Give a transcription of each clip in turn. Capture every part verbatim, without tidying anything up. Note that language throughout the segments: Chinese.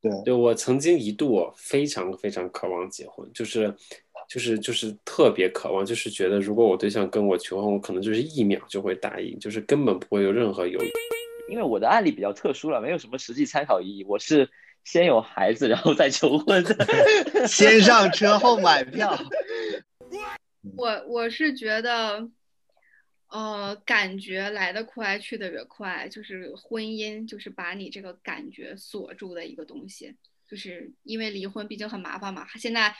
对， 对，我曾经一度非常非常渴望结婚，就是就是就是特别渴望，就是觉得如果我对象跟我求婚，我可能就是一秒就会答应，就是根本不会有任何犹豫。 因为我的案例比较特殊了，没有什么实际参考意义。我是先有孩子，然后再求婚的。 先上车后买票。 我我是觉得，呃，感觉来得快，去得也快，就是婚姻，就是把你这个感觉锁住的一个东西。就是因为离婚毕竟很麻烦嘛，现在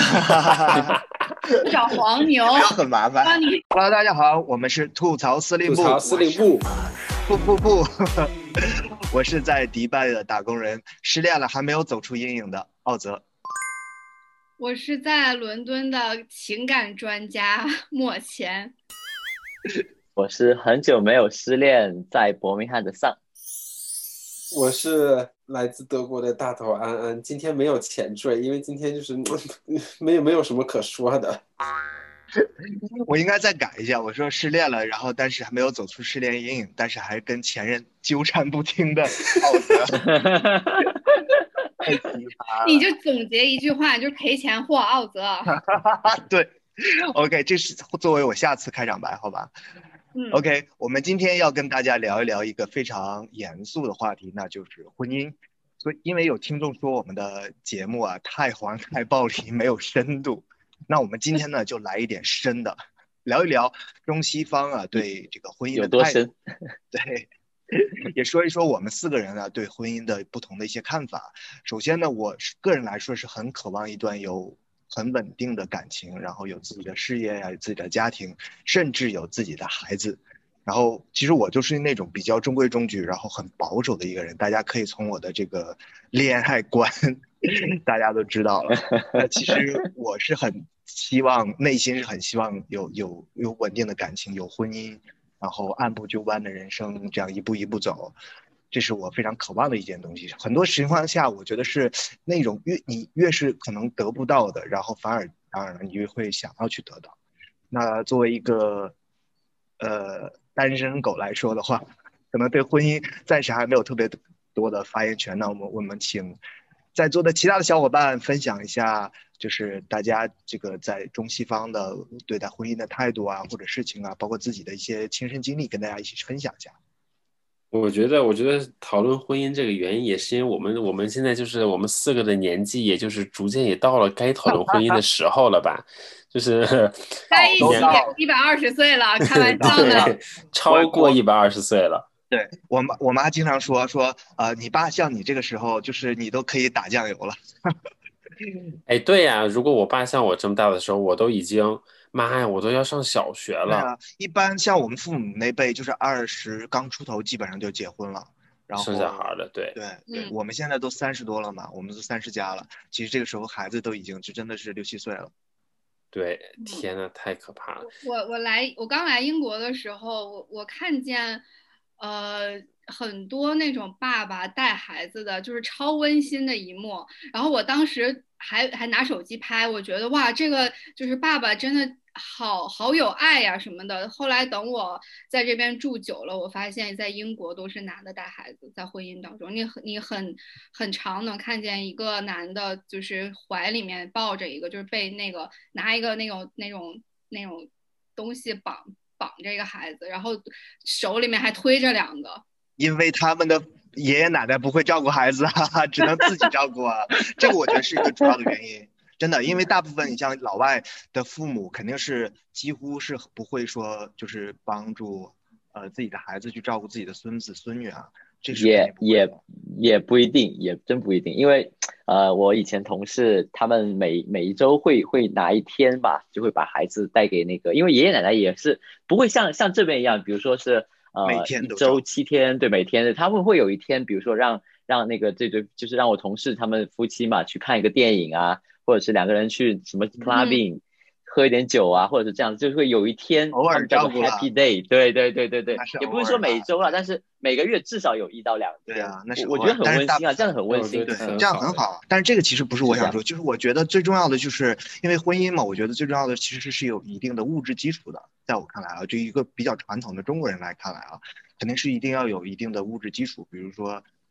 找黄牛， 很麻烦。 帮你。 Hello， 大家好，我们是吐槽司令部。 吐槽司令部， 不不不，我是在迪拜的打工人，失恋了还没有走出阴影的奥泽。 我是在伦敦的情感专家莫钱。 我是很久没有失恋，在伯明翰的丧。 我是来自德国的大头安安，今天没有前缀，因为今天就是没有没有什么可说的。 我应该再改一下，我说失恋了，然后但是还没有走出失恋阴影，但是还跟前任纠缠不清的奥泽。太奇葩了。 你就总结一句话，就是赔钱货奥泽。 对 ，OK， 这是作为我下次开场白，好吧？ 嗯、 OK， 我们今天要跟大家聊一聊一个非常严肃的话题，那就是婚姻。所以，因为有听众说我们的节目啊太黄太暴力，没有深度，那我们今天呢就来一点深的，聊一聊中西方啊对这个婚姻的有多深？ 对。也说一说我们四个人啊对婚姻的不同的一些看法。首先呢，我个人来说是很渴望一段有很稳定的感情，然后有自己的事业呀、有自己的家庭，甚至有自己的孩子。然后其实我就是那种比较中规中矩，然后很保守的一个人。大家可以从我的这个恋爱观，大家都知道了。那其实我是很希望，内心是很希望有有有稳定的感情，有婚姻。然后按部就班的人生，这样一步一步走，这是我非常渴望的一件东西。很多情况下，我觉得是那种越你越是可能得不到的，然后反而当然了，你越会想要去得到。那作为一个呃单身狗来说的话，可能对婚姻暂时还没有特别多的发言权。那我们我们请在座的其他的小伙伴分享一下，就是大家这个在中西方的对待婚姻的态度啊，或者事情啊，包括自己的一些亲身经历，跟大家一起分享一下。 我觉得，我觉得讨论婚姻这个原因，也是因为我们我们现在就是我们四个的年纪，也就是逐渐也到了该讨论婚姻的时候了吧？就是在一起一百二十岁了，开玩笑的， 超过一百二十岁了。 对我妈，我妈经常说说，呃，你爸像你这个时候，就是你都可以打酱油了。 哎，对呀，如果我爸像我这么大的时候，我都已经，妈呀，我都要上小学了。 对啊，一般像我们父母那辈，就是二十刚出头，基本上就结婚了，然后生小孩了。对对对、 嗯， 我们现在都三十多了嘛，我们都三十加了，其实这个时候孩子都已经就真的是六七岁了。 对，天呐，太可怕了！ 我我来，我刚来英国的时候，我我看见，呃，很多那种爸爸带孩子的，就是超温馨的一幕。然后我当时还还拿手机拍，我觉得哇，这个就是爸爸真的好好有爱呀、什么的。后来等我在这边住久了，我发现在英国都是男的带孩子，在婚姻当中，你很你很很常能看见一个男的，就是怀里面抱着一个，就是被那个拿一个那种那种那种东西绑绑着一个孩子，然后手里面还推着两个。 因为他们的爷爷奶奶不会照顾孩子啊，只能自己照顾啊，这个我觉得是一个主要的原因。真的，因为大部分你像老外的父母，肯定是几乎是不会说就是帮助呃自己的孩子去照顾自己的孙子孙女啊，这是也也也不一定，也真不一定，因为呃，我以前同事他们每每一周会会拿一天吧，就会把孩子带给那个，因为爷爷奶奶也是不会像像这边一样，比如说是呃一周七天，对，每天的，他们会有一天，比如说让让那个这对就是让我同事他们夫妻嘛去看一个电影啊。或者是两个人去什么 clubbing、嗯、喝一点酒啊，或者是这样，就是会有一天偶尔照顾 happy day， 对对对对对，也不是说每周了，但是每个月至少有一到两天。 对啊，那是我觉得很温馨啊，这样很温馨， 对，这样很好。但是这个其实不是我想说，就是我觉得最重要的就是因为婚姻嘛，我觉得最重要的其实是有一定的物质基础的，在我看来啊，就一个比较传统的中国人来看来啊，肯定是一定要有一定的物质基础，比如说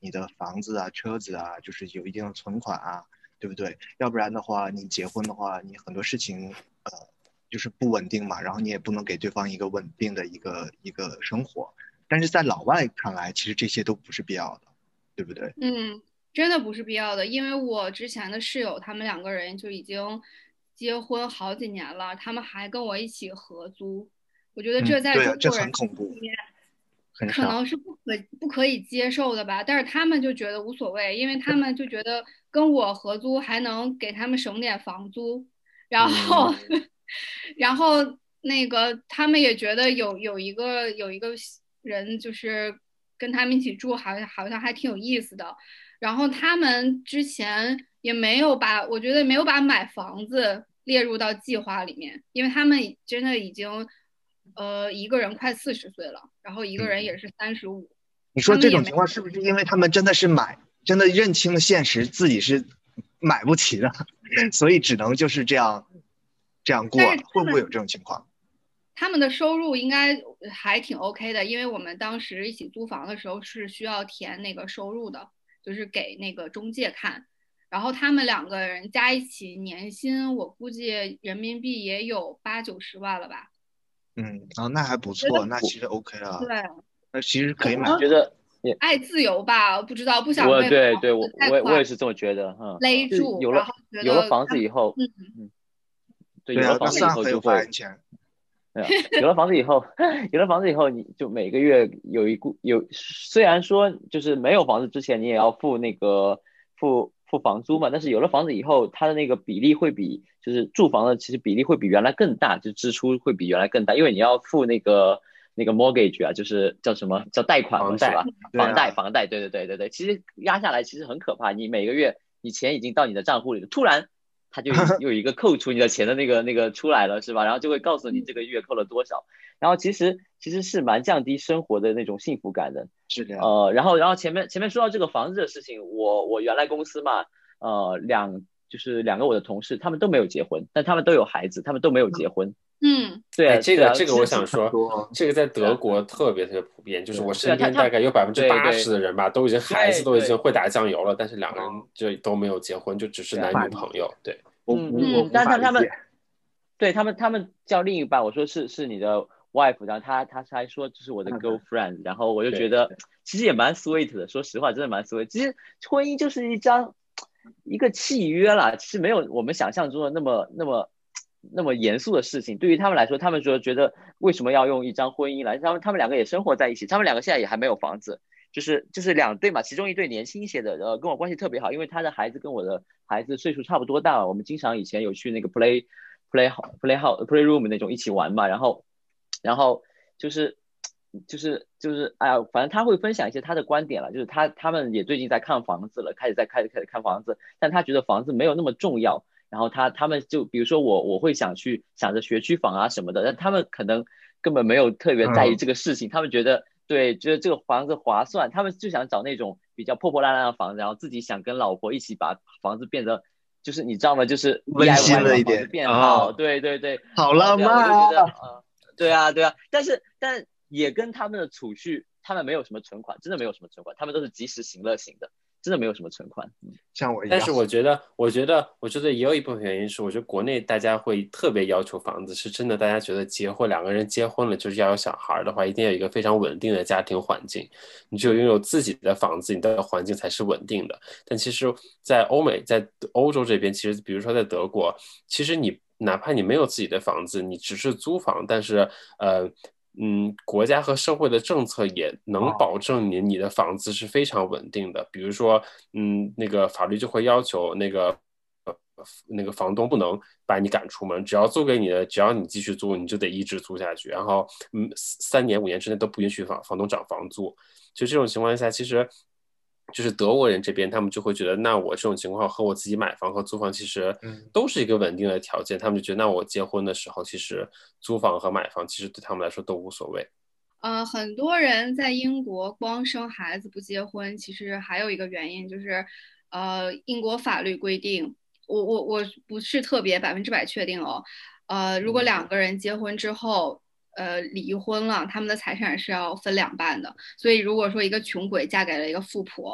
你的房子啊、车子啊，就是有一定的存款啊，对不对？要不然的话，你结婚的话，你很多事情呃就是不稳定嘛，然后你也不能给对方一个稳定的一个一个生活。但是在老外看来，其实这些都不是必要的，对不对？ 嗯，真的不是必要的，因为我之前的室友他们两个人就已经结婚好几年了，他们还跟我一起合租。我觉得嗯， 这在对啊，这中国人很恐怖， 里面可很少。 能是不可不可以接受的吧，但是他们就觉得无所谓，因为他们就觉得跟我合租还能给他们省点房租，然后嗯然后那个他们也觉得有有一个有一个人就是跟他们一起住，好像好像还挺有意思的。然后他们之前也没有把，我觉得没有把买房子列入到计划里面，因为他们真的已经，呃，一个人快四十岁了，然后一个人嗯， 也是三十五， 你说他们也没， 这种情况是不是因为他们真的是买，真的认清了现实，自己是买不起的，所以只能就是这样这样但过了？ 是他们会不会有这种情况？ 他们的收入应该还挺 OK 的，因为我们当时一起租房的时候是需要填那个收入的，就是给那个中介看。然后他们两个人加一起年薪，我估计人民币也有八九十万了吧。 嗯，啊，那还不觉得错，那其实 OK 啊， 对， 那其实可以可能买房。 我觉得也， 爱自由吧，不知道不想我被房对对我子太快我也我也是这么觉得哈，就是勒住， 有了然后觉有了得他们房子以后， 嗯， 嗯，对， 对啊，那有了房子以算很有发后就会， 言权。 对啊，有了房子以后，有了房子以后，你就每个月有一股有，虽然说就是没有房子之前你也要付那个付付房租嘛，但是有了房子以后，它的那个比例会比就是住房的其实比例会比原来更大，就支出会比原来更大，因为你要付那个那个 mortgage 啊，就是叫什么叫贷款嘛， 房贷。 是吧？房贷， 对啊， 房贷，对对对对对，其实压下来其实很可怕，你每个月你钱已经到你的账户里了，突然它就有有一个扣除你的钱的那个那个出来了，是吧？然后就会告诉你这个月扣了多少，然后其实其实是蛮降低生活的那种幸福感的。 是这样。 呃，然后然后前面前面说到这个房子的事情，我我原来公司嘛，呃，两就是两个我的同事，他们都没有结婚，但他们都有孩子，他们都没有结婚。 嗯， 哎， 对啊，对啊， 这个这个其实其我想说， 多。 这个在对啊， 德国特别特别普遍，就是对我对啊，他他身边大概有百分之八对对十的人吧，都已经孩子都已经对对会打酱油了，但是两个人哦， 就都没有结婚，就只是对啊， 男女无法理解， 朋友。对。 我嗯嗯嗯， 无我无但是他他们法理解。 对他们，他们叫另一半，我说是是你的 wife，然后他他还说这是我的 girlfriend，然后我就觉对得其实也蛮 sweet 的，说实话真的蛮 sweet。其实婚姻就是一张一个契约啦，其实没有我们想象中的那么那么那么严肃的事情。对于他们来说，他们说觉得为什么要用一张婚姻来？他们他们两个也生活在一起，他们两个现在也还没有房子，就是就是两对嘛，其中一对年轻一些的，呃，跟我关系特别好，因为他的孩子跟我的孩子岁数差不多大，我们经常以前有去那个 play play play house play room 那种一起玩嘛，然后然后就是就是就是哎呀，反正他会分享一些他的观点了，就是他他们也最近在看房子了，开始在开始开始看房子，但他觉得房子没有那么重要。然后他他们就比如说我我会想去想着学区房啊什么的，但他们可能根本没有特别在意嗯， 这个事情，他们觉得对，觉得这个房子划算，他们就想找那种比较破破烂烂的房子，然后自己想跟老婆一起把房子变得，就是你知道吗？就是温馨 D I Y 了一点把房子变好， 哦， 对对对， 好呃，对啊，我浪漫就觉得啊！ 呃，对啊对啊，但是但也跟他们的储蓄，他们没有什么存款，真的没有什么存款，他们都是及时行乐型的，真的没有什么存款。嗯但像我一样。 是我觉得，我觉得，我觉得也有一部分原因是，我觉得国内大家会特别要求房子，是真的，大家觉得结婚两个人结婚了就是要有小孩的话，一定要有一个非常稳定的家庭环境，你只有拥有自己的房子，你的环境才是稳定的。但其实，在欧美，在欧洲这边，其实比如说在德国，其实你哪怕你没有自己的房子，你只是租房，但是呃。嗯，国家和社会的政策也能哦， 保证你你的房子是非常稳定的。比如说，嗯，那个法律就会要求那个呃那个房东不能把你赶出门，只要租给你的，只要你继续租，你就得一直租下去。然后，嗯，三年五年之内都不允许房房东涨房租。就这种情况下，其实就是德国人这边，他们就会觉得，那我这种情况和我自己买房和租房其实嗯， 都是一个稳定的条件，他们就觉得，那我结婚的时候，其实租房和买房其实对他们来说都无所谓。 呃，很多人在英国光生孩子不结婚，其实还有一个原因就是，呃，英国法律规定，我我我不是特别百分之百确定哦，呃，如果嗯， 两个人结婚之后，呃，离婚了，他们的财产是要分两半的，所以如果说一个穷鬼嫁给了一个富婆，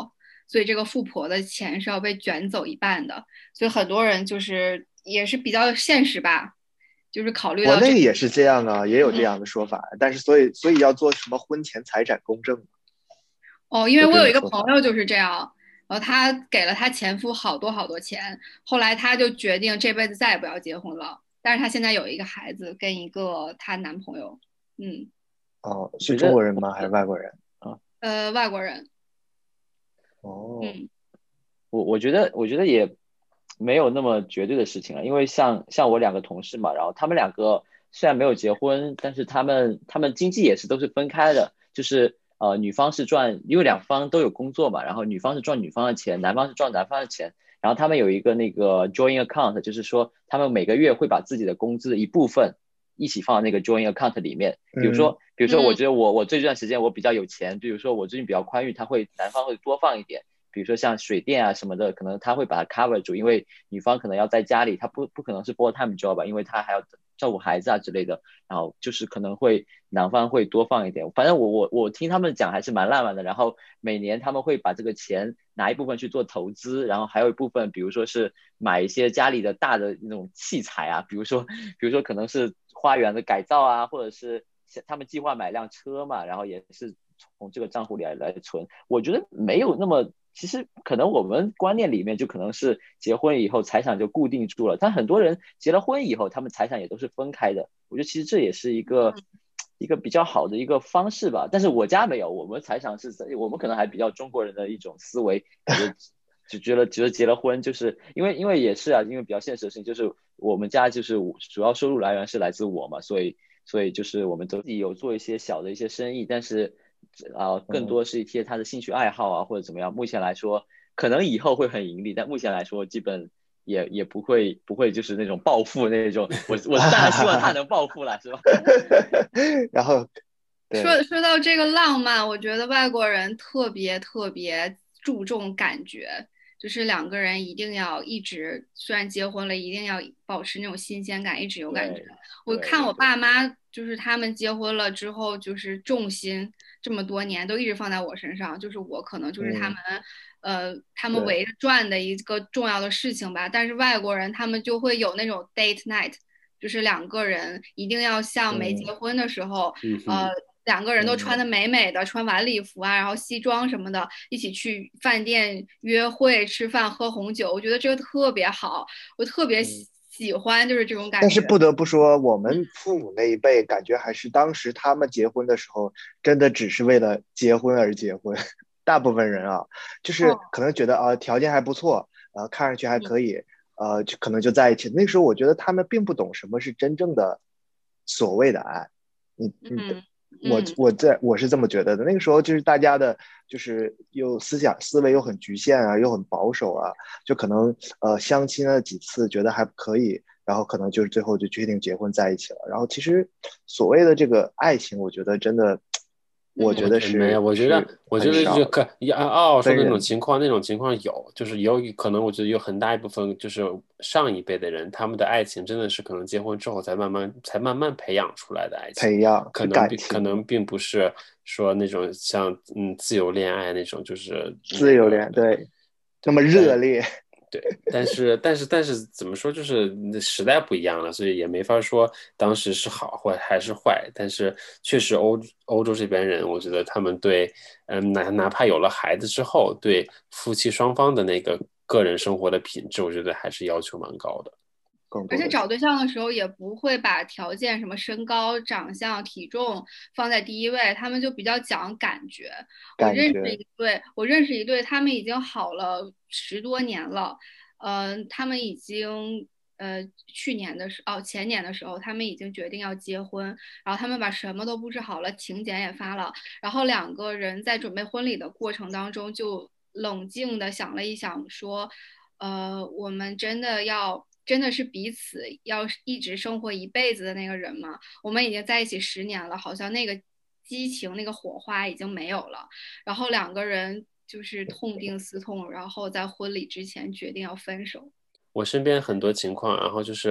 所以这个富婆的钱是要被卷走一半的，所以很多人就是也是比较现实吧，就是考虑国到这内也是这样啊，也有这样的说法，但是所以所以要做什么婚前财产公证， 哦，因为有我有一个这种说法。 朋友就是这样，然后他给了他前夫好多好多钱，后来他就决定这辈子再也不要结婚了，但是他现在有一个孩子跟一个她男朋友，嗯， 哦，是觉得中国人吗？还是外国人？ 啊， 呃，外国人， 哦， 嗯我我觉得我觉得也没有那么绝对的事情啊，因为像像我两个同事嘛，然后他们两个虽然没有结婚，但是他们他们经济也是都是分开的，就是呃女方是赚，因为两方都有工作嘛，然后女方是赚女方的钱，男方是赚男方的钱，然后他们有一个那个 joint account，就是说他们每个月会把自己的工资的一部分一起放到那个 joint account 里面。比如嗯说，比如说，我嗯觉得我我这段时间我比较有钱，比如说我最近比较宽裕，他会男方会多放一点。比如说像水电啊什么的，可能他会把它 cover 住，因为女方可能要在家里，她不不可能是 full time job 吧，因为她还要照顾孩子啊之类的，然后就是可能会男方会多放一点。反正我我我听他们讲还是蛮浪漫的，然后每年他们会把这个钱拿一部分去做投资，然后还有一部分，比如说是买一些家里的大的那种器材啊，比如说比如说可能是花园的改造啊，或者是他们计划买辆车嘛，然后也是从这个账户里来来存。我觉得没有那么，其实可能我们观念里面就可能是结婚以后财产就固定住了，但很多人结了婚以后，他们财产也都是分开的。我觉得其实这也是一个一个比较好的一个方式吧。但是我家没有，我们财产是我们可能还比较中国人的一种思维，觉得就觉得觉得结了婚就是因为因为也是啊，因为比较现实的事情就是我们家就是主要收入来源是来自我嘛，所以所以就是我们都自己有做一些小的一些生意，但是啊、呃更嗯， 多是一些他的兴趣爱好啊或者怎么样。目前来说，可能以后会很盈利，但目前来说基本也也不会不会就是那种暴富那种。我我当然希望他能暴富了，是吧？ 然后对， 说说到这个浪漫，我觉得外国人特别特别注重感觉，就是两个人一定要一直，虽然结婚了，一定要保持那种新鲜感，一直有感觉。 对我看我对对对， 爸妈，就是他们结婚了之后，就是重心这么多年都一直放在我身上，就是我可能就是他们， 嗯， 呃，他们对， 围着转的一个重要的事情吧。但是外国人他们就会有那种 date night。就是两个人一定要像没结嗯婚的时候，呃， 嗯哼。 两个人都穿嗯。 的美美的，穿晚礼服啊，然后西装什么的，一起去饭店约会、吃饭、喝红酒，我觉得这个特别好，我特别嗯， 喜喜欢就是这种感觉。 但是不得不说，我们父母那一辈感觉还是当时他们结婚的时候，真的只是为了结婚而结婚。大部分人啊，就是哦， 可能觉得啊条件还不错，呃看上去还嗯可以，呃就可能就在一起。那时候我觉得他们并不懂什么是真正的所谓的爱。你你嗯我嗯我在我是这么觉得的。那个时候就是大家的，就是又思想思维又很局限啊，又很保守啊，就可能呃相亲了几次觉得还可以，然后可能就是最后就决定结婚在一起了。然后其实所谓的这个爱情，我觉得真的，我觉嗯得我觉得没有， 是我觉得， 是我觉很少的， 得就可也按奥奥说的那种分人。 情况，那种情况有，就是有可能，我觉得有很大一部分就是上一辈的人，他们的爱情真的是可能结婚之后才慢慢才慢慢培养出来的爱情， 培养是可能并可感情， 能并不是说那种像嗯自由恋爱那种，就是自由那个恋，对，那么对，但热烈。 对，但是但是但是怎么说，就是那时代不一样了，所以也没法说当时是好或还是坏。但是确实欧欧洲这边人，我觉得他们对，嗯，哪哪怕有了孩子之后，对夫妻双方的那个个人生活的品质，我觉得还是要求蛮高的。 更而且多的是找对象的时候也不会把条件什么身高、长相、体重放在第一位，他们就比较讲感觉。我认识感觉， 一对，我认识一对，他们已经好了十多年了，嗯、他们已经呃去年的时哦前年的时候，他们已经决定要结婚，然后他们把什么都布置好了，请柬也发了，然后两个人在准备婚礼的过程当中就冷静的想了一想，说。呃，我们真的要真的是彼此要一直生活一辈子的那个人吗？我们已经在一起十年了，好像那个激情、那个火花已经没有了。然后两个人就是痛定思痛，然后在婚礼之前决定要分手。 我身边很多情况，然后就是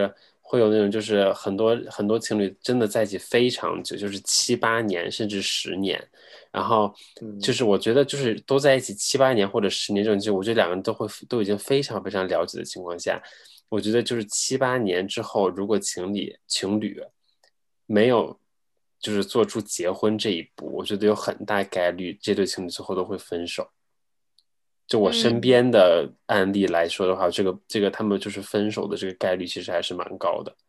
会有那种就是很多很多情侣真的在一起非常久，就是七八年甚至十年，然后就是我觉得就是都在一起七八年或者十年这种就我觉得两个人都会都已经非常非常了解的情况下，我觉得就是七八年之后，如果情侣情侣没有就是做出结婚这一步，我觉得有很大概率这对情侣最后都会分手。就我身边的案例来说的话，嗯、这个这个他们就是分手的这个概率其实还是蛮高的。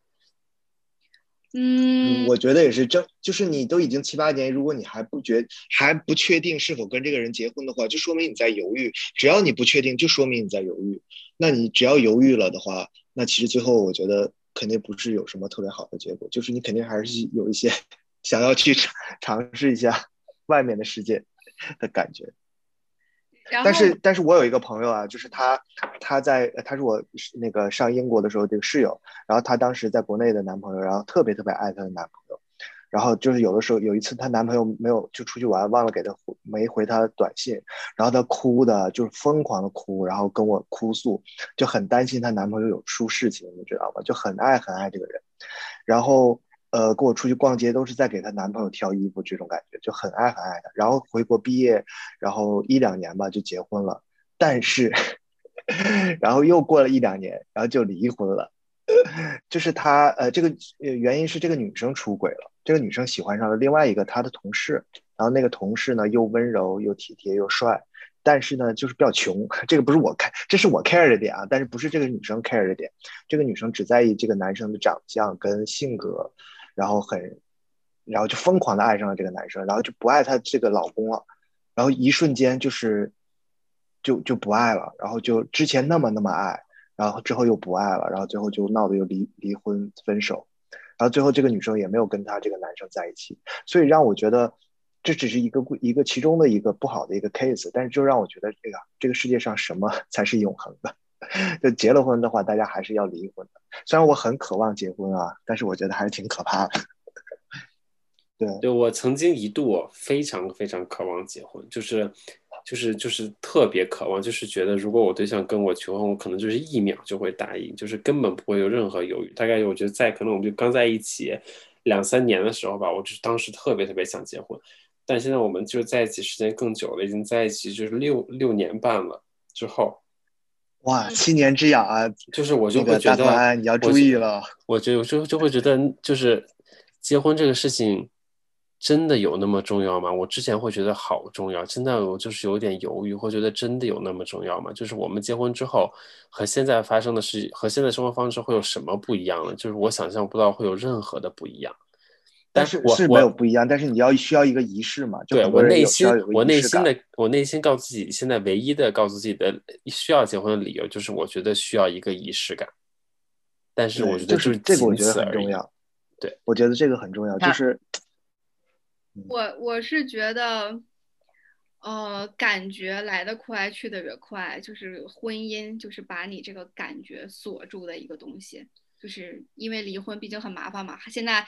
嗯， 我觉得也是，这就是你都已经七八年，如果你还不决还不确定是否跟这个人结婚的话，就说明你在犹豫。只要你不确定，就说明你在犹豫。那你只要犹豫了的话，那其实最后我觉得肯定不是有什么特别好的结果，就是你肯定还是有一些想要去尝试一下外面的世界的感觉。但是，但是我有一个朋友啊，就是他，他在他是我那个上英国的时候这个室友，然后他当时在国内的男朋友，然后特别特别爱他的男朋友，然后就是有的时候有一次她男朋友没有就出去玩，忘了给她没回她短信，然后她哭的就是疯狂的哭，然后跟我哭诉，就很担心她男朋友有出事情，你知道吗？就很爱很爱这个人，然后。呃，跟我出去逛街都是在给她男朋友挑衣服，这种感觉就很爱很爱他。然后回国毕业，然后一两年吧就结婚了，但是，然后又过了一两年，然后就离婚了。就是他呃，这个原因是这个女生出轨了，这个女生喜欢上了另外一个她的同事，然后那个同事呢又温柔又体贴又帅，但是呢就是比较穷。这个不是我看，这是我 care 的点啊，但是不是这个女生 care 的点，这个女生只在意这个男生的长相跟性格。然后很，然后就疯狂的爱上了这个男生，然后就不爱她这个老公了，然后一瞬间就是就就不爱了，然后就之前那么那么爱，然后之后又不爱了，然后最后就闹得又离离婚分手，然后最后这个女生也没有跟他这个男生在一起，所以让我觉得这只是一个一个其中的一个不好的一个 case， 但是就让我觉得这个这个世界上什么才是永恒的。就结了婚的话，大家还是要离婚的。虽然我很渴望结婚啊，但是我觉得还是挺可怕的。对， 对，我曾经一度非常非常渴望结婚，就是就是就是特别渴望，就是觉得如果我对象跟我求婚，我可能就是一秒就会答应，就是根本不会有任何犹豫。大概我觉得在可能我们就刚在一起两三年的时候吧，我就是当时特别特别想结婚，但现在我们就在一起时间更久了，已经在一起就是六六年半了之后。 哇，七年之痒啊！ 就是我就会觉得， 那个、你要注意了。 我就就就会觉得，就是结婚这个事情真的有那么重要吗？我之前会觉得好重要，真的我就是有点犹豫，会觉得真的有那么重要吗？就是我们结婚之后和现在发生的事，和现在生活方式会有什么不一样呢？就是我想象不到会有任何的不一样。 但是是没有不一样，但是你要需要一个仪式嘛？就对我内心，我内心的，我内心告诉自己，现在唯一的告诉自己的需要结婚的理由，就是我觉得需要一个仪式感。但是我觉得就是这个，我觉得很重要。 对， 我觉得这个很重要，就是。 我我是觉得，呃，感觉来得快，去得也快，就是婚姻，就是把你这个感觉锁住的一个东西。就是因为离婚毕竟很麻烦嘛，现在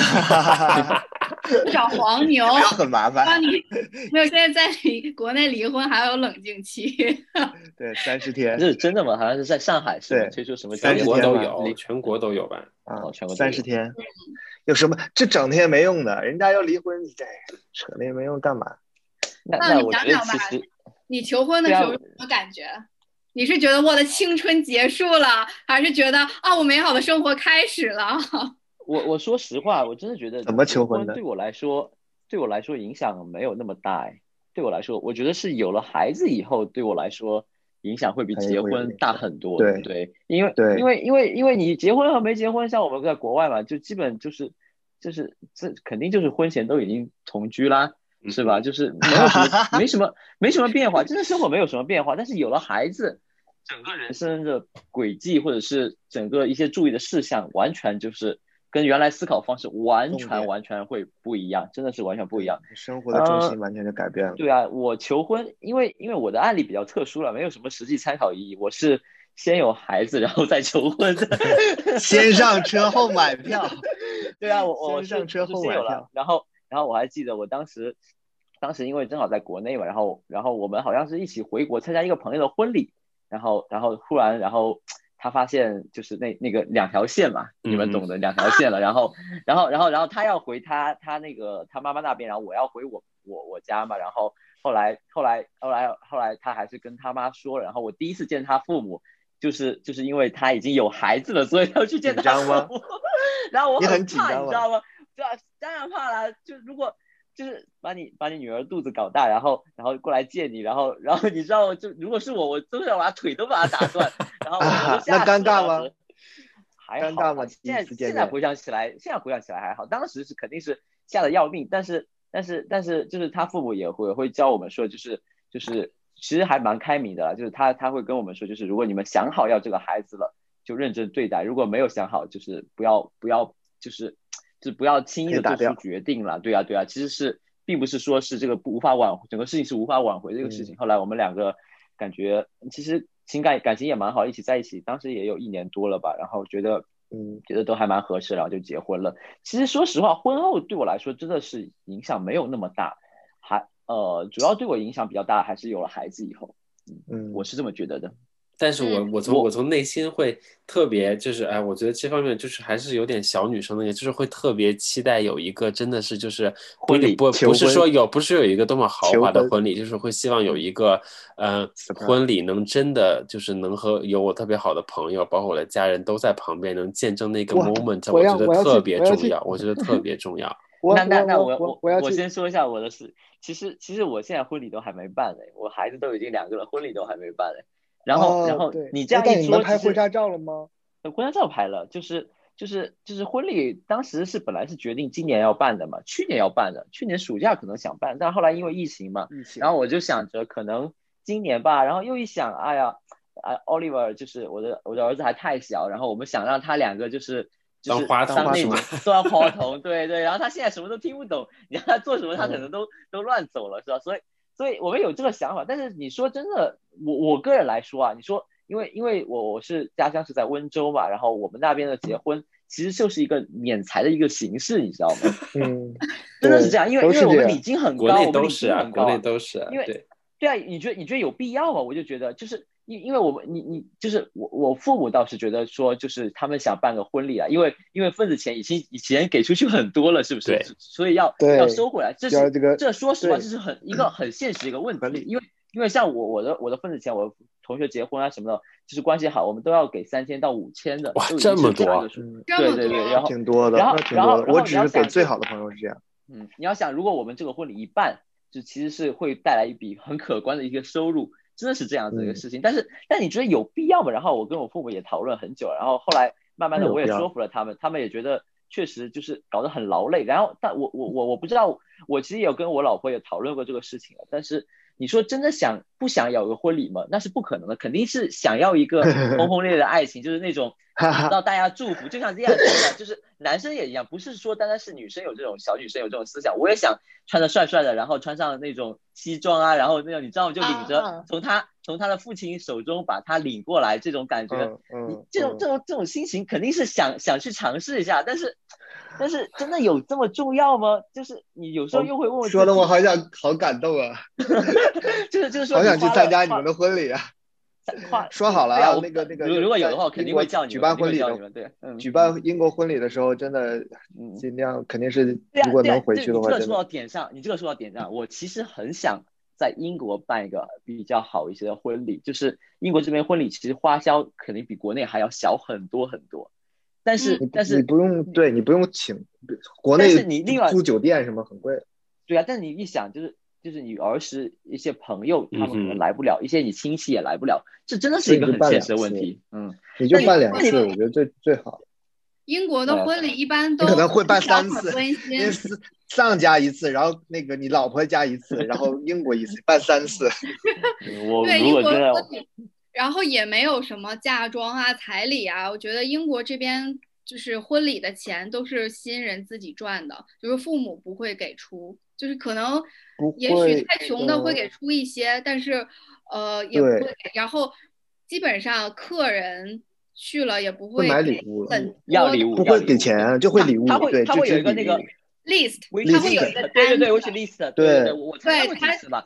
找黄牛很麻烦。 帮你没有，现在在离国内离婚还要有冷静期。 对，三十天。 这是真的吗？好像是在上海是吗？推出什么全国都有，全国都有吧？ 啊，全国三十天。有什么？这整天没用的，人家要离婚，你这扯那没用干嘛？ 那那我觉得其实你求婚的时候有什么感觉？你是觉得我的青春结束了，还是觉得啊我美好的生活开始了？ 我我说实话，我真的觉得怎么求婚的？ 对我来说，对我来说影响没有那么大。对我来说，我觉得是有了孩子以后，对我来说影响会比结婚大很多。 对对，因为对因为因为因为你结婚和没结婚，像我们在国外嘛，就基本就是就是这肯定就是婚前都已经同居啦。是吧？就是没有什么，没什么，没什么变化，真的生活没有什么变化。但是有了孩子，整个人生的轨迹或者是整个一些注意的事项，完全就是跟原来思考方式完全完全会不一样，真的是完全不一样。 生活的重心完全就改变了。 呃、对啊，我求婚，因为因为我的案例比较特殊了，没有什么实际参考意义。我是先有孩子，然后再求婚的， 先上车后买票。 对啊，我我先上车后买票， 然后。然后我还记得我当时，当时因为正好在国内嘛，然后然后我们好像是一起回国参加一个朋友的婚礼，然后然后忽然然后他发现就是那那个两条线嘛，你们懂的两条线了，然后然后然后然后他要回他他那个他妈妈那边，然后我要回我我我家嘛，然后后来后来后来后来他还是跟他妈说了，然后我第一次见他父母，就是就是因为他已经有孩子了，所以要去见他父母，然后我很怕，你知道吗？对啊，当然怕了，就如果。就是把你把你女儿肚子搞大，然后然后过来见你，然后然后你知道，就如果是我，我都想把腿都把它打断，然后我就吓死了。 那尴尬吗？ 还好， 尴尬吗？ 现在现在回想起来，现在回想起来还好，当时是肯定是吓得要命，但是但是但是就是他父母也会会教我们说，就是就是其实还蛮开明的，就是他他会跟我们说，就是如果你们想好要这个孩子了，就认真对待；如果没有想好，就是不要不要就是。就不要轻易的做出决定了，对啊，对啊，其实是并不是说是这个无法挽回，整个事情是无法挽回这个事情。嗯、后来我们两个感觉其实情感感情也蛮好，一起在一起，当时也有一年多了吧，然后觉得嗯觉得都还蛮合适，然后就结婚了。其实说实话，婚后对我来说真的是影响没有那么大，还呃主要对我影响比较大还是有了孩子以后，嗯，我是这么觉得的。 但是我我从我从内心会特别就是哎，我觉得这方面就是还是有点小女生的，也就是会特别期待有一个真的是就是婚礼， 不不是说有不是有一个多么豪华的婚礼，就是会希望有一个呃婚礼能真的就是能和有我特别好的朋友，包括我的家人都在旁边，能见证那个 moment， 我觉得特别重要，我觉得特别重要。 那那那我我我我先说一下我的事，其实其实我现在婚礼都还没办嘞，我孩子都已经两个了，婚礼都还没办嘞。然后， 哦、 然后你这样一说， 你们拍婚纱照了吗？ 婚纱照拍了，就是就是就是婚礼，当时是本来是决定今年要办的嘛，去年要办的，去年暑假可能想办，但后来因为疫情嘛， 疫情然后我就想着可能今年吧，然后又一想，哎呀，啊 Oliver 就是我的我的儿子还太小，然后我们想让他两个就是就是当那种当花童，对对，然后他现在什么都听不懂，你让他做什么，他可能都、嗯、都乱走了，是吧？所以。所以我们有这个想法，但是你说真的，我我个人来说啊，你说因为因为我我是家乡是在温州嘛，然后我们那边的结婚其实就是一个免财的一个形式，你知道吗？ 嗯， 真的是这样，因为因为我们礼金很高， 国内都是啊， 国内都是、啊， 因为对对啊，你觉得你觉得有必要吗？我就觉得就是因因为我们你你就是我我父母倒是觉得说就是他们想办个婚礼啊，因为因为份子钱已经以前给出去很多了，是不是？ 对， 所以要要收回来，这是这个这说实话这是很一个很现实的一个问题，因为因为像我我的我的份子钱，我同学结婚啊什么的，就是关系好，我们都要给三千到五千的， 哇，这么多， 嗯，对对对，然后挺多的， 然后然后我只是给最好的朋友是这样， 嗯，你要想如果我们这个婚礼一办，就其实是会带来一笔很可观的一个收入。真的是这样子的一个事情，嗯、但是但你觉得有必要吗？然后我跟我父母也讨论很久，然后后来慢慢的我也说服了他们，他们也觉得确实就是搞得很劳累。然后但我我我我不知道，我其实也有跟我老婆也讨论过这个事情了。但是你说真的想不想有个婚礼吗？那是不可能的，肯定是想要一个轰轰烈烈的爱情，就是那种得到大家祝福，就像这样子的，就是男生也一样，不是说单单是女生有这种小女生有这种思想，我也想穿的帅帅的，然后穿上那种西装啊，然后那种你知道就领着从他从他的父亲手中把他领过来，这种感觉， 嗯嗯、 你这种这种这种心情肯定是想想去尝试一下，但是但是真的有这么重要吗？就是你有时候又会问我， 说的我好想好感动啊， 就是就是说好想去参加你们的婚礼啊。说好了啊， 啊那个那个， 如果有的话，肯定会叫你举办婚礼的。对，嗯， 举办英国婚礼的时候，真的尽量肯定是，如果能回去的话， 你这个说到点上，你这个说到点上，我其实很想在英国办一个比较好一些的婚礼，就是英国这边婚礼其实花销肯定比国内还要小很多很多，但是但是你不用，对你不用请，国内是你另外住酒店什么很贵。 对啊，但是你一想就是。就是你儿时一些朋友，他们可能来不了，嗯、一些你亲戚也来不了，这真的是一个很现实的问题。嗯， 你就办两次，我觉得最最好。 英国的婚礼一般都你可能会办三次，因为上家一次，然后那个你老婆家一次，然后英国一次，办三次。 我对英国婚礼，然后也没有什么嫁妆啊、彩礼啊，我觉得英国这边就是婚礼的钱都是新人自己赚的，就是父母不会给出。就是可能，也许太穷的会给出一些，但是，呃，也不会给。然后，基本上客人去了也不会买礼物， 要礼物不会给钱，就会礼物。 他会他会有一个那个 list， 他会有一个对对对，我写 list，对对，我参加过几次吧。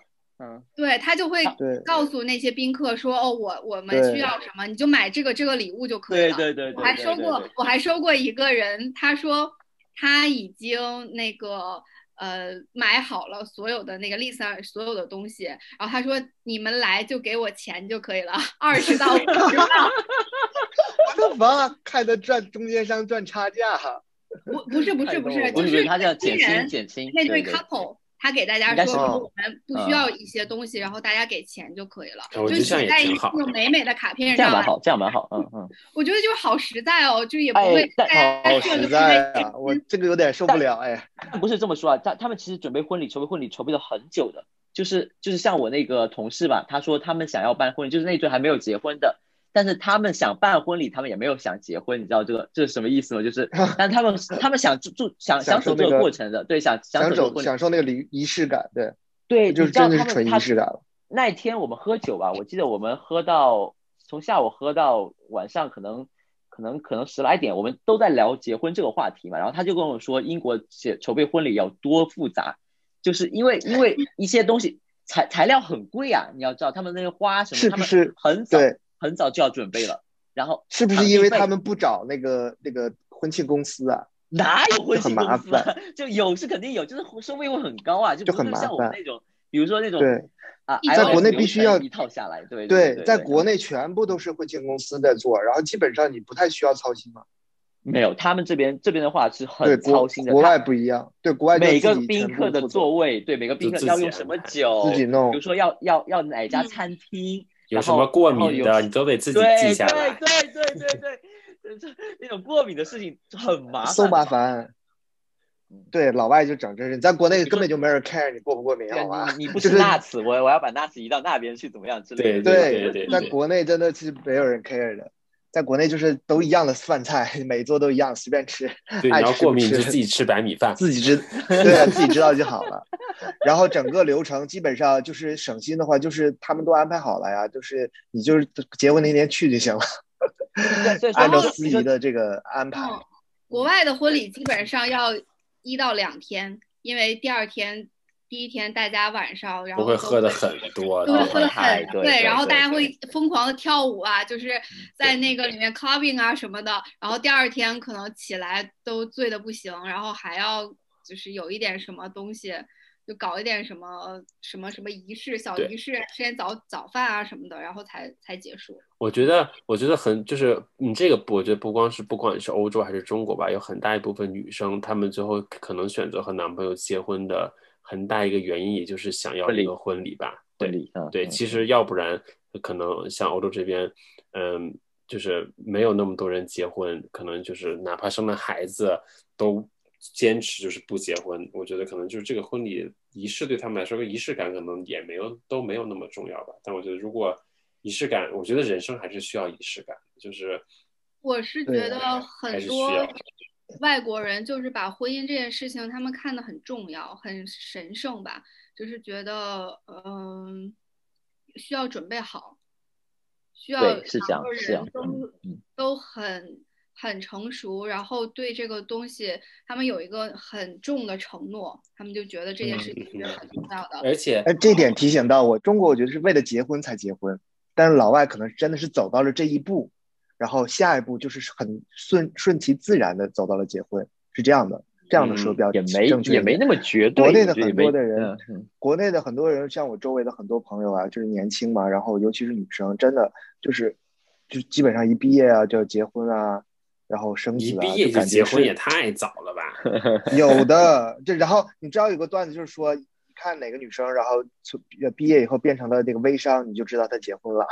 嗯， 对他就会告诉那些宾客说，哦，我我们需要什么，你就买这个这个礼物就可以了。 对对对对， 我还收过，我还收过一个人，他说他已经那个呃买好了所有的那个 Lisa 所有的东西，然后他说你们来就给我钱就可以了，二十到五十磅。 我的妈，还得赚中间商赚差价。 不不是不是不是， 不是他叫减轻减轻那对 couple。他给大家说，我们不需要一些东西， 嗯、 然后大家给钱就可以了， 我觉得这样也挺好， 就写在一个美美的卡片上。 这样蛮好，这样蛮好，嗯嗯。 我觉得就是好实在哦，就也不会大家好实在啊，我这个有点受不了哎。 不是这么说啊，他他们其实准备婚礼、筹备婚礼筹备了很久的，就是就是像我那个同事吧，他说他们想要办婚礼，就是那对还没有结婚的。但是他们想办婚礼，他们也没有想结婚，你知道这个这是什么意思吗？就是，但他们他们想住想想走这个过程的，对，想想走享受那个仪仪式感，对对， 就是真的是纯仪式感了。 那一天我们喝酒吧，我记得我们喝到从下午喝到晚上，可能可能可能十来点，我们都在聊结婚这个话题嘛。然后他就跟我说，英国写筹备婚礼有多复杂，就是因为因为一些东西材材料很贵啊，你要知道他们那个花什么， 是不是他们很早。 对很早就要准备了，然后是不是因为他们不找那个那个婚庆公司啊？ 哪有婚庆公司啊？就有是肯定有，就是收费会很高啊，就不是像我们那种，比如说那种对啊， 在国内必须要一套下来，对对， 对, 对， 在国内全部都是婚庆公司在做，然后基本上你不太需要操心嘛。 没有，他们这边这边的话是很操心的， 国外不一样，对国外每个宾客的座位，对每个宾客要用什么酒， 自己弄， 比如说要要要哪家餐厅。 有什么过敏的，你都得自己记下来。 对对对对对对，那种过敏的事情很麻烦， so 麻烦。对，老外就整这事，你在国内根本就没人 care 你过不过敏，好吧？ 你不是 nuts， 我我要把 nuts 移到那边去，怎么样之类的？对对对， 在国内真的是没有人 care 的，在国内就是都一样的饭菜，每桌都一样，随便吃。 对，你要过敏就自己吃白米饭， 自己知，对，自己知道就好了。然后整个流程基本上就是省心的话，就是他们都安排好了呀，就是你就是结婚那天去就行了，按照司仪的这个安排。 哦，国外的婚礼基本上要一到两天，因为第二天、第一天大家晚上然后不会喝的很多， 都会喝的很对， 对，然后大家会疯狂的跳舞啊，就是在那个里面 clubbing 啊什么的，然后第二天可能起来都醉的不行，然后还要就是有一点什么东西。就搞一点什么什么什么仪式，小仪式，吃点早早饭啊什么的，然后才才结束。 我觉得，我觉得很就是你这个，我觉得不光是不管是欧洲还是中国吧，有很大一部分女生，她们最后可能选择和男朋友结婚的很大一个原因，也就是想要一个婚礼吧。 婚礼， 对，其实要不然可能像欧洲这边，嗯，就是没有那么多人结婚，可能就是哪怕生了孩子都。坚持就是不结婚，我觉得可能就是这个婚礼仪式对他们来说，仪式感可能也没有都没有那么重要吧。但我觉得如果仪式感，我觉得人生还是需要仪式感。就是我是觉得很多外国人就是把婚姻这件事情他们看得很重要、很神圣吧，就是觉得嗯需要准备好，需要两个人都都很。很成熟，然后对这个东西他们有一个很重的承诺，他们就觉得这件事情是很重要的。 而且哎，这点提醒到我，中国我觉得是为了结婚才结婚，但是老外可能真的是走到了这一步，然后下一步就是很顺顺其自然的走到了结婚，是这样的。这样的说标也没也没那么绝对。 国内的很多的人，嗯、国内的很多人，像我周围的很多朋友啊，就是年轻嘛，然后尤其是女生，真的就是就基本上一毕业啊就要结婚啊。然后生子啊， 一毕业就结婚也太早了吧？ 有的，这然后你知道有个段子就是说，看哪个女生，然后毕业以后变成了这个微商，你就知道她结婚了，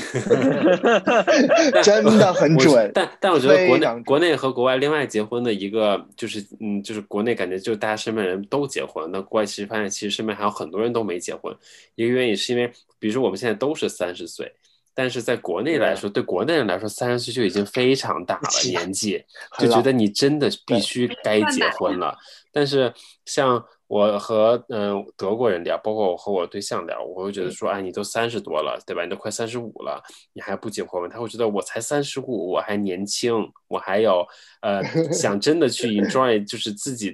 真的很准。 但但我觉得国内国内和国外另外结婚的一个就是嗯，就是国内感觉就是大家身边人都结婚，那国外其实发现其实身边还有很多人都没结婚，一个原因是因为比如说我们现在都是三十岁。但是在国内来说，对国内人来说，三十岁就已经非常大了年纪，就觉得你真的必须该结婚了。但是像我和嗯、呃、德国人聊，包括我和我对象聊，我会觉得说，哎，你都三十多了，对吧？你都快三十五了，你还不结婚吗？他会觉得我才三十五，我还年轻，我还有呃想真的去 enjoy， 就是自己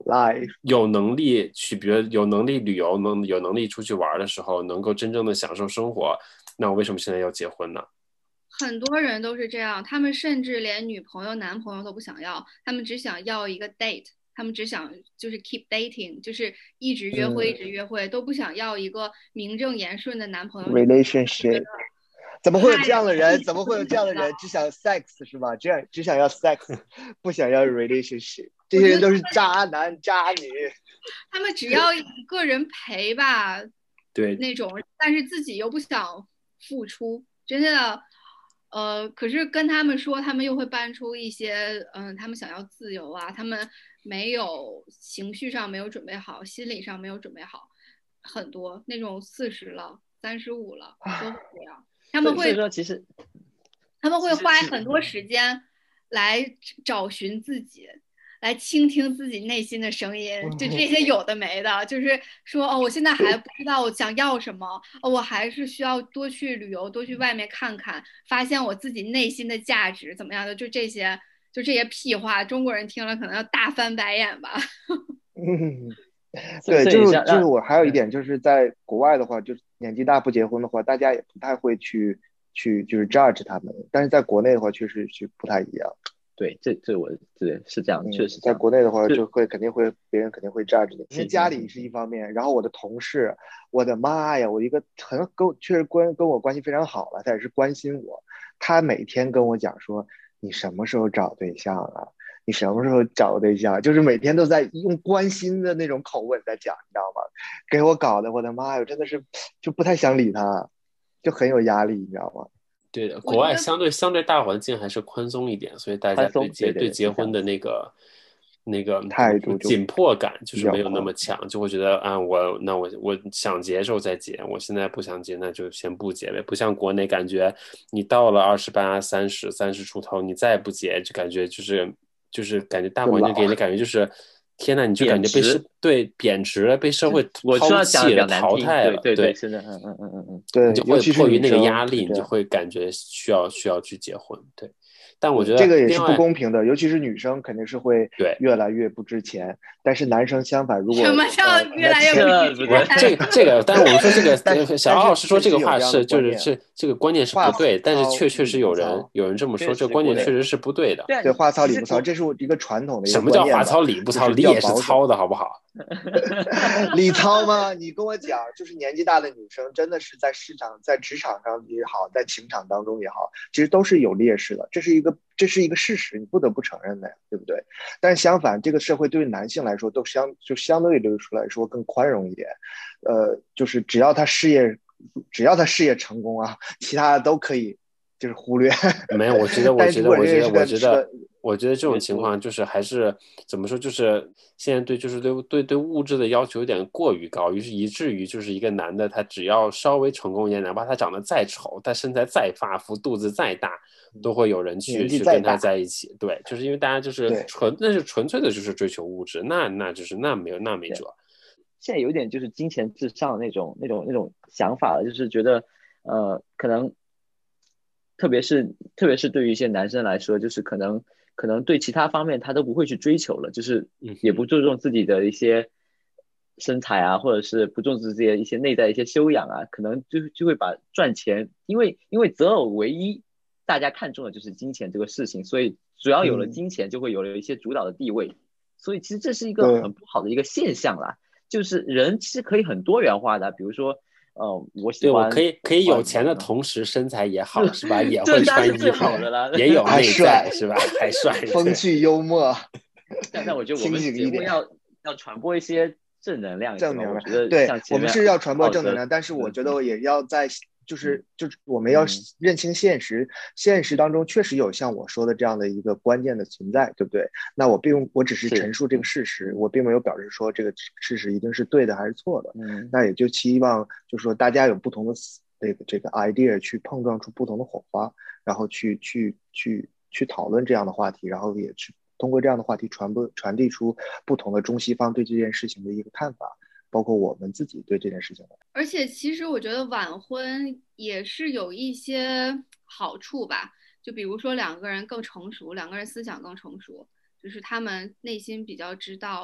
life， 有能力去，比如有能力旅游，能有能力出去玩的时候，能够真正的享受生活，那我为什么现在要结婚呢？ 很多人都是这样，他们甚至连女朋友、男朋友都不想要，他们只想要一个 date，他们只想就是 keep dating，就是一直约会， 嗯、 一直约会，都不想要一个名正言顺的男朋友。 relationship， 怎么会有这样的人？怎么会有这样的人？只想 sex 是吧？这样只想要 sex， 不想要 relationship， 这些人都是渣男渣女。 他们只要一个人陪吧， 对那种，但是自己又不想付出，真的。呃，可是跟他们说，他们又会搬出一些，嗯，他们想要自由啊，他们没有情绪上没有准备好，心理上没有准备好，很多那种四十了、三十五了都会这样，他们会说其实他们会花很多时间来找寻自己。来倾听自己内心的声音，就这些有的没的，就是说哦，我现在还不知道我想要什么，哦，我还是需要多去旅游，多去外面看看，发现我自己内心的价值怎么样的，就这些，就这些屁话，中国人听了可能要大翻白眼吧。 嗯，对，就是就是我还有一点就是在国外的话，就是年纪大不结婚的话，大家也不太会去去就是 judge 他们，但是在国内的话，确实是不太一样。 对，这这我对是这样， 嗯、 确实在国内的话就会肯定会别人肯定会 judge 你。因为家里是一方面，然后我的同事，我的妈呀，我一个很跟我确实关跟我关系非常好了，他也是关心我，他每天跟我讲说你什么时候找对象啊？你什么时候找对象？就是每天都在用关心的那种口吻在讲，你知道吗？给我搞的，我的妈呀，真的是就不太想理他，就很有压力，你知道吗？ 对的，国外相对相对大环境还是宽松一点，所以大家对结对结婚的那个那个态度紧迫感就是没有那么强，就会觉得啊，我那我我想结的时候再结，我现在不想结，那就先不结呗。不像国内感觉你到了二十八、三十、三十出头，你再不结，就感觉就是就是感觉大环境给你的感觉就是。天呐，你就感觉被社对贬值了，被社会抛弃了、淘汰了， 对对， 是的，嗯嗯嗯嗯嗯， 对， 你就会迫于那个压力，你就会感觉需要需要去结婚，对。但我觉得这个也是不公平的，尤其是女生肯定是会对越来越不值钱，但是男生相反，如果什么叫越来越不值钱？ 这个这个，但是我们说这个小奥是说这个话是就是这这个观念是不对，但是确确实有人有人这么说，这个观念确实是不对的。 对，话糙理不糙，这是一个传统的一个什么叫话糙理不糙？理也是糙的好不好？ 理糙吗？你跟我讲，就是年纪大的女生真的是在市场在职场上也好，在情场当中也好，其实都是有劣势的，这是一个这是一个事实，你不得不承认的呀，对不对？但是相反，这个社会对于男性来说都相就相对于来说更宽容一点，呃，就是只要他事业只要他事业成功啊，其他的都可以就是忽略。 没有，我觉得我觉得我觉得我觉得我觉得这种情况就是还是怎么说，就是现在对就是对对对物质的要求有点过于高，于是以至于就是一个男的他只要稍微成功一点，哪怕他长得再丑，他身材再发福，肚子再大，都会有人去去跟他在一起。对，就是因为大家就是纯那是纯粹的就是追求物质，那那就是那没有那没辙。 现在有点就是金钱至上的那种那种那种想法了，就是觉得呃可能。特别是特别是对于一些男生来说，就是可能可能对其他方面他都不会去追求了，就是也不注重自己的一些身材啊，或者是不重视自己的一些内在的一些修养啊，可能就就会把赚钱，因为因为择偶唯一大家看重的就是金钱这个事情，所以只要有了金钱，就会有了一些主导的地位，嗯、所以其实这是一个很不好的一个现象啦。就是人其实可以很多元化的，比如说。哦，我喜欢， 对，我可以可以有钱的同时身材也好，是吧？也会穿衣服，也有内在，是吧？还帅， 风趣幽默。 但但我觉得我们节目要要传播一些正能量， 正能量。 对，我们是要传播正能量，但是我觉得也要在。就是就是我们要认清现实，嗯、现实当中确实有像我说的这样的一个关键的存在，对不对？那我并我只是陈述这个事实，我并没有表示说这个事实一定是对的还是错的。嗯，那也就期望就是说大家有不同的这个这个 idea 去碰撞出不同的火花，然后去去去去讨论这样的话题，然后也去通过这样的话题传播传递出不同的中西方对这件事情的一个看法。包括我们自己对这件事情的， 而且其实我觉得晚婚也是有一些好处吧，就比如说两个人更成熟，两个人思想更成熟，就是他们内心比较知道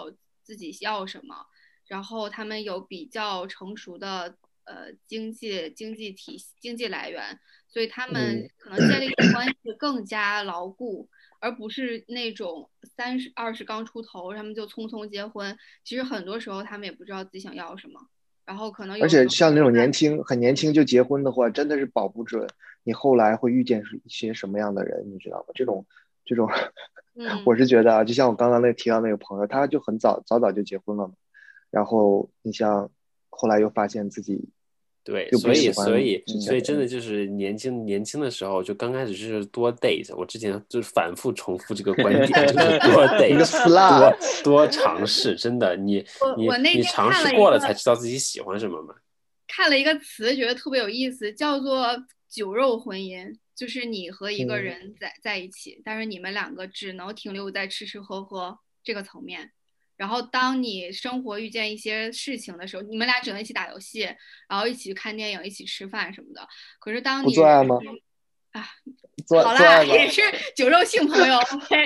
自己要什么，然后他们有比较成熟的呃经济经济体系经济来源，所以他们可能建立的关系更加牢固，而不是那种三十二十刚出头他们就匆匆结婚，其实很多时候他们也不知道自己想要什么，然后可能有而且像那种年轻很年轻就结婚的话，真的是保不准你后来会遇见一些什么样的人，你知道吗？这种这种， 嗯、 我是觉得啊，就像我刚刚那提到那个朋友，他就很早早早就结婚了嘛，然后你像后来又发现自己对， 又所以不喜欢所以之前所以真的就是年轻年轻的时候，就刚开始就是多 date，我之前就是反复重复这个观点，就是多 date， 一个 slut 多多尝试，真的，你你我我那天你尝看了一个试过了才知道自己喜欢什么嘛。 看了一个词，觉得特别有意思，叫做酒肉婚姻，就是你和一个人在、嗯、在一起，但是你们两个只能停留在吃吃喝喝这个层面。然后当你生活遇见一些事情的时候，你们俩只能一起打游戏，然后一起去看电影，一起吃饭什么的。可是当你不做爱吗？ 啊， 做好啦，也是酒肉性朋友。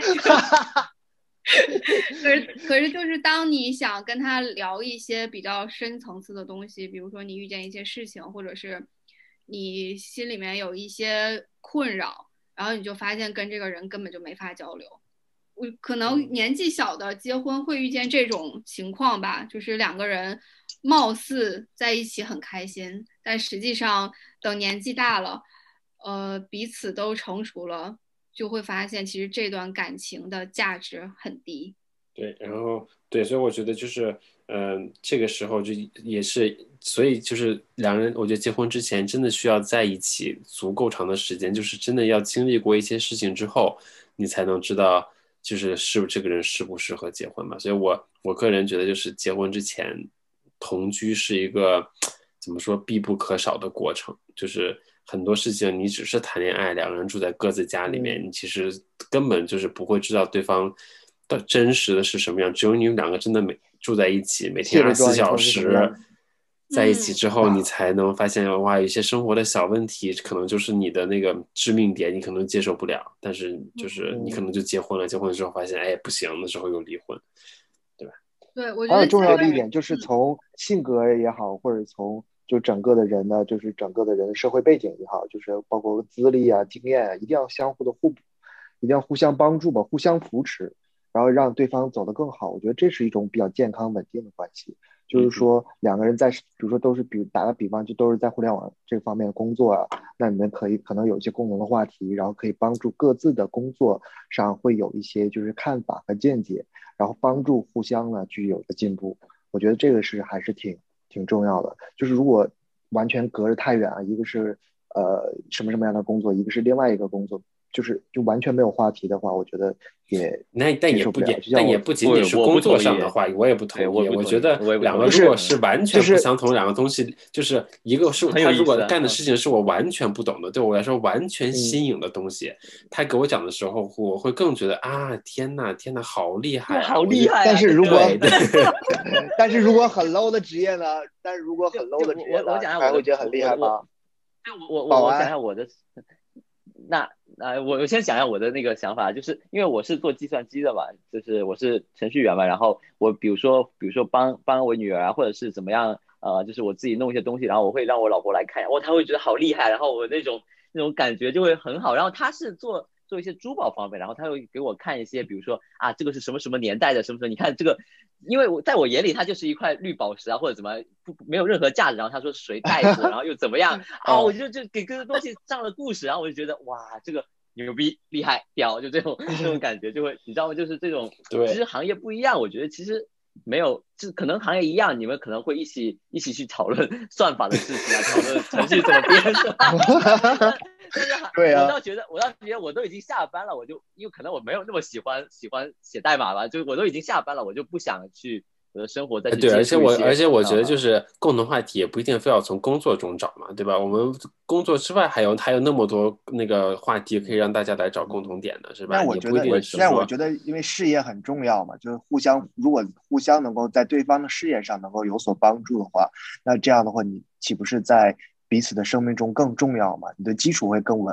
可是，可是，就是当你想跟他聊一些比较深层次的东西，比如说你遇见一些事情，或者是你心里面有一些困扰，然后你就发现跟这个人根本就没法交流。我可能年纪小的结婚会遇见这种情况吧，就是两个人貌似在一起很开心，但实际上等年纪大了，呃，彼此都成熟了，就会发现其实这段感情的价值很低。 对，然后对，所以我觉得就是，嗯、呃，这个时候就也是，所以就是两人，我觉得结婚之前真的需要在一起足够长的时间，就是真的要经历过一些事情之后，你才能知道，就是是这个人适不适合结婚嘛。所以我我个人觉得，就是结婚之前同居是一个怎么说必不可少的过程，就是很多事情你只是谈恋爱，两个人住在各自家里面， 嗯、 你其实根本就是不会知道对方的真实的是什么样，只有你们两个真的每住在一起，每天二十四小时在一起之后，你才能发现哇，有一些生活的小问题，可能就是你的那个致命点，你可能接受不了，但是就是你可能就结婚了，结婚之后发现哎不行的时候又离婚，对吧？ 对，我觉得还有重要的一点就是从性格也好，或者从就整个的人呢，就是整个的人的社会背景也好，就是包括资历啊、经验啊，一定要相互的互补，一定要互相帮助吧，互相扶持，然后让对方走得更好。我觉得这是一种比较健康稳定的关系。就是说两个人在，比如说都是比打个比方，就都是在互联网这方面工作啊，那你们可以可能有一些共同的话题，然后可以帮助各自的工作上会有一些就是看法和见解，然后帮助互相呢去有个进步。我觉得这个是还是挺挺重要的。就是如果完全隔着太远啊，一个是呃什么什么样的工作，一个是另外一个工作，就是就完全没有话题的话，我觉得也那但也不也但也不仅仅是工作上的话，我也不同意。 我, 我觉得两个如果是完全不相同，两个东西就是一个是他如果干的事情是我完全不懂的，对我来说完全新颖的东西，他给我讲的时候，我会更觉得啊，天哪，天哪，好厉害， 好厉害！ 但是如果但是如果很 low 的职业呢？但是如果很 low 的职业呢， 我讲一下， 还会觉得很厉害吗？ 我我我讲一下我的。那呃，我我先讲一下我的那个想法，就是因为我是做计算机的嘛，就是我是程序员嘛，然后我比如说比如说帮帮我女儿啊，或者是怎么样，呃，就是我自己弄一些东西，然后我会让我老婆来看，哇，她会觉得好厉害，然后我那种那种感觉就会很好。然后她是做做一些珠宝方面，然后她会给我看一些，比如说啊，这个是什么什么年代的什么什么，你看这个，因为我在我眼里它就是一块绿宝石啊，或者怎么不没有任何价值。然后他说谁带过，然后又怎么样啊？我就就给这个东西上了故事，然后我就觉得哇，这个牛逼厉害屌，就这种这种感觉就会，你知道吗？就是这种，其实行业不一样，我觉得其实没有，就可能行业一样，你们可能会一起一起去讨论算法的事情啊，讨论程序怎么编是吧？但是对啊，我倒觉得，我倒觉得我都已经下班了，我就因为可能我没有那么喜欢喜欢写代码吧，就我都已经下班了，我就不想去我的生活再去接触一些。 对，而且我而且我觉得就是共同话题也不一定非要从工作中找嘛，对吧？我们工作之外还有还有那么多那个话题可以让大家来找共同点的，是吧？ 那我觉得，那我觉得，因为事业很重要嘛，就是互相，如果互相能够在对方的事业上能够有所帮助的话，那这样的话，你岂不是在彼此的生命中更重要嘛？你的基础会更稳嘛？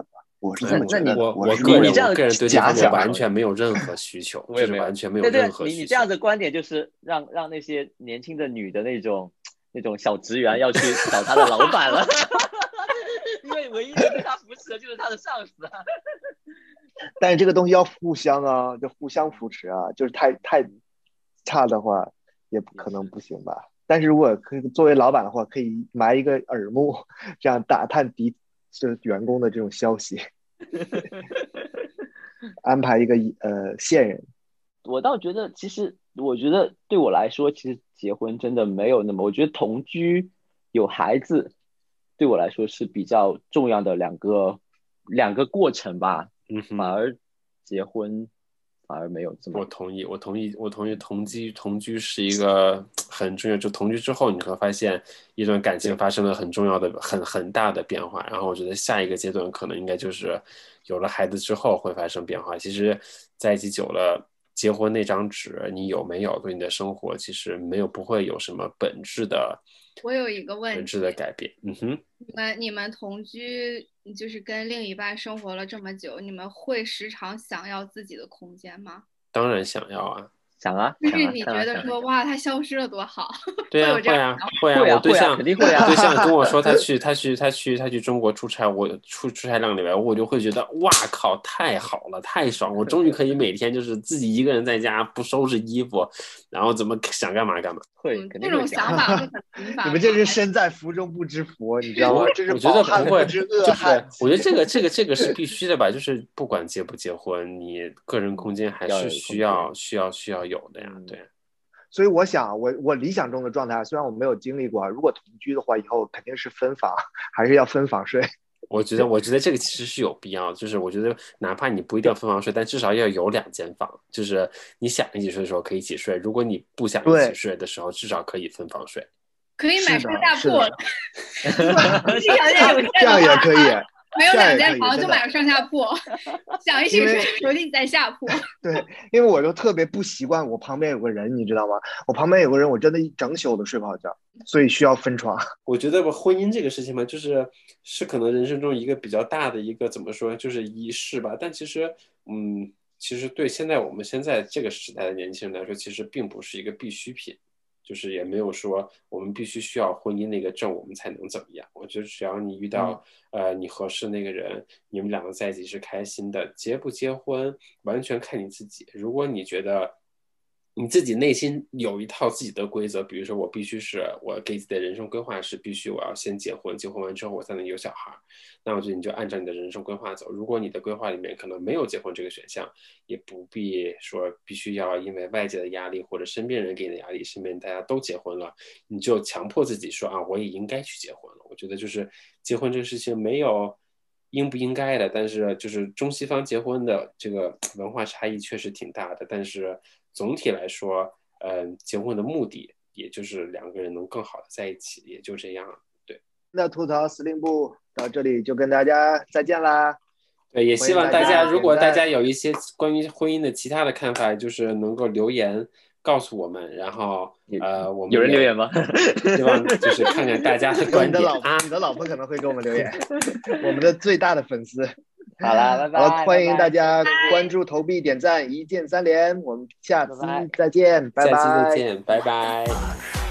我是那那你我我我个人你这样我个人对这方面假想完全没有任何需求， 我也没有就是完全没有对对任何需求。 你你这样的观点就是让让那些年轻的女的那种那种小职员要去找他的老板了，因为唯一能对他扶持的就是他的上司啊。 但是这个东西要互相啊，就互相扶持啊，就是太太差的话，也不可能不行吧。但是如果可以作为老板的话，可以埋一个耳目，这样打探敌就是员工的这种消息，安排一个呃线人。 我倒觉得，其实我觉得对我来说，其实结婚真的没有那么，我觉得同居有孩子，对我来说是比较重要的两个两个过程吧。 嗯哼， 反而结婚反而没有这么。 我同意，我同意，我同意同居同居是一个很重要。就同居之后，你会发现一段感情发生了很重要的、很很大的变化。然后我觉得下一个阶段可能应该就是有了孩子之后会发生变化。其实在一起久了，结婚那张纸你有没有对你的生活其实没有不会有什么本质的。 我有一个问题， 本质的改变。嗯哼， 你们你们同居就是跟另一半生活了这么久，你们会时常想要自己的空间吗？ 当然想要啊。 想啊， 就是你觉得说哇，他消失了多好？ 对啊，会啊，会啊。我对象肯定会啊。 我对象跟我说他去他去他去他去中国出差，我出出差两个礼拜，我就会觉得哇靠，太好了，太爽！我终于可以每天就是自己一个人在家不收拾衣服，然后怎么想干嘛干嘛。 会， 这种想法会很频繁。 你们这是身在福中不知福，你知道吗？这是我觉得不会， 之恶汉。 我觉得这个这个这个是必须的吧，就是不管结不结婚，你个人空间还是需要需要需要有的呀，对。 所以我想，我我理想中的状态，虽然我没有经历过，如果同居的话，以后肯定是分房，还是要分房睡。 我觉得，我觉得这个其实是有必要，就是我觉得哪怕你不一定要分房睡，但至少要有两间房，就是你想一起睡的时候可以一起睡，如果你不想一起睡的时候，至少可以分房睡。 可以买上下铺， 这样也可以。 没有两间房就买个上下铺，想一起睡就一起在下铺。 对，因为我就特别不习惯我旁边有个人，你知道吗？我旁边有个人，我真的一整宿都睡不好觉，所以需要分床。 我觉得婚姻这个事情嘛，就是是可能人生中一个比较大的一个怎么说，就是仪式吧。但其实，嗯，其实对现在我们现在这个时代的年轻人来说，其实并不是一个必需品。就是也没有说我们必须需要婚姻那个证我们才能怎么样。我觉得只要你遇到、嗯、呃你合适那个人，你们两个在一起是开心的，结不结婚完全看你自己。如果你觉得你自己内心有一套自己的规则，比如说我必须是我给自己的人生规划是必须我要先结婚，结婚完之后我才能有小孩，那我觉得你就按照你的人生规划走。如果你的规划里面可能没有结婚这个选项，也不必说必须要因为外界的压力或者身边人给你的压力，身边大家都结婚了，你就强迫自己说啊我也应该去结婚了。我觉得就是结婚这个事情没有应不应该的，但是就是中西方结婚的这个文化差异确实挺大的，但是总体来说，呃，结婚的目的也就是两个人能更好的在一起，也就这样。对， 那吐槽司令部到这里就跟大家再见啦。 对，也希望大家，如果大家有一些关于婚姻的其他的看法，就是能够留言告诉我们，然后呃，我们有人留言吗？ 希望就是看看大家的观点啊。 你的老婆可能会给我们留言，我们的最大的粉丝。 好啦，拜拜。 好，欢迎大家关注、投币、点赞，一键三连。我们下期再见，拜拜。 下期再见，拜拜。